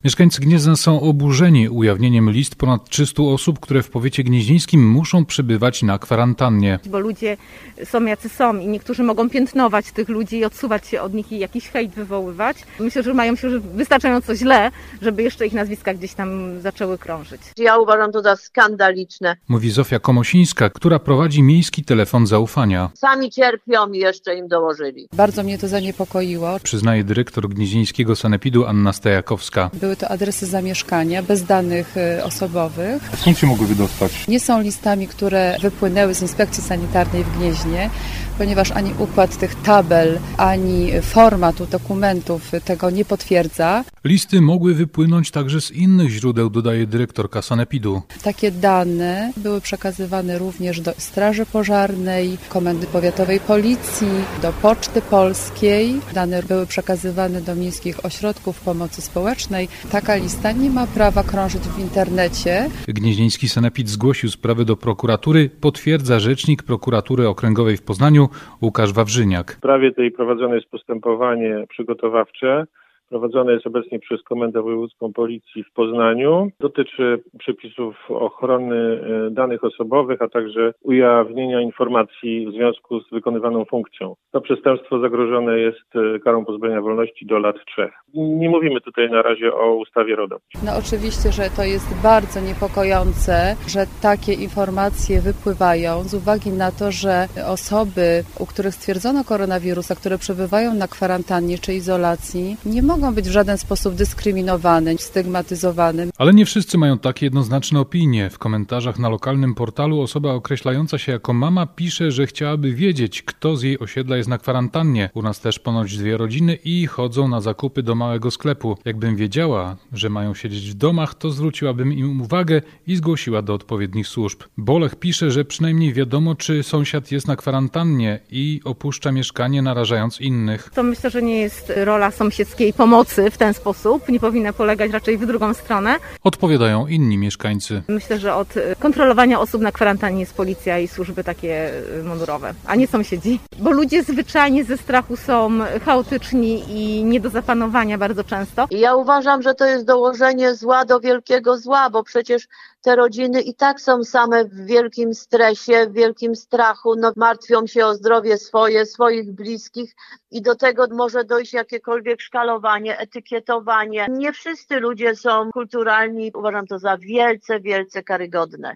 Mieszkańcy Gniezna są oburzeni ujawnieniem list ponad 300 osób, które w powiecie gnieźnieńskim muszą przebywać na kwarantannie. Bo ludzie są jacy są i niektórzy mogą piętnować tych ludzi i odsuwać się od nich i jakiś hejt wywoływać. Myślę, że mają się już wystarczająco źle, żeby jeszcze ich nazwiska gdzieś tam zaczęły krążyć. Ja uważam to za skandaliczne. Mówi Zofia Komosińska, która prowadzi miejski telefon zaufania. Sami cierpią i jeszcze im dołożyli. Bardzo mnie to zaniepokoiło. Przyznaje dyrektor gnieźnieńskiego sanepidu Anna Stajakowska. Były to adresy zamieszkania bez danych osobowych. Skąd się mogły wydostać? Nie są listami, które wypłynęły z inspekcji sanitarnej w Gnieźnie, ponieważ ani układ tych tabel, ani format dokumentów tego nie potwierdza. Listy mogły wypłynąć także z innych źródeł, dodaje dyrektorka sanepidu. Takie dane były przekazywane również do Straży Pożarnej, Komendy Powiatowej Policji, do Poczty Polskiej. Dane były przekazywane do miejskich ośrodków pomocy społecznej. Taka lista nie ma prawa krążyć w internecie. Gnieźnieński sanepid zgłosił sprawę do prokuratury, potwierdza rzecznik prokuratury okręgowej w Poznaniu Łukasz Wawrzyniak. W sprawie tej prowadzone jest postępowanie przygotowawcze. Prowadzone jest obecnie przez Komendę Wojewódzką Policji w Poznaniu. Dotyczy przepisów ochrony danych osobowych, a także ujawnienia informacji w związku z wykonywaną funkcją. To przestępstwo zagrożone jest karą pozbawienia wolności do lat 3. Nie mówimy tutaj na razie o ustawie RODO. No oczywiście, że to jest bardzo niepokojące, że takie informacje wypływają z uwagi na to, że osoby, u których stwierdzono koronawirusa, które przebywają na kwarantannie czy izolacji, nie mogą być w żaden sposób dyskryminowane, stygmatyzowane. Ale nie wszyscy mają takie jednoznaczne opinie. W komentarzach na lokalnym portalu osoba określająca się jako mama pisze, że chciałaby wiedzieć, kto z jej osiedla jest na kwarantannie. U nas też ponoć 2 rodziny i chodzą na zakupy do małego sklepu. Jakbym wiedziała, że mają siedzieć w domach, to zwróciłabym im uwagę i zgłosiła do odpowiednich służb. Bolech pisze, że przynajmniej wiadomo, czy sąsiad jest na kwarantannie i opuszcza mieszkanie, narażając innych. To myślę, że nie jest rola sąsiedzkiej pomocy w ten sposób. Nie powinna polegać raczej w drugą stronę. Odpowiadają inni mieszkańcy. Myślę, że od kontrolowania osób na kwarantannie jest policja i służby takie mundurowe, a nie sąsiedzi. Bo ludzie zwyczajnie ze strachu są chaotyczni i nie do zapanowania bardzo często. Ja uważam, że to jest dołożenie zła do wielkiego zła, bo przecież te rodziny i tak są same w wielkim stresie, w wielkim strachu, martwią się o zdrowie swoich bliskich i do tego może dojść jakiekolwiek szkalowanie, etykietowanie. Nie wszyscy ludzie są kulturalni, uważam to za wielce, wielce karygodne.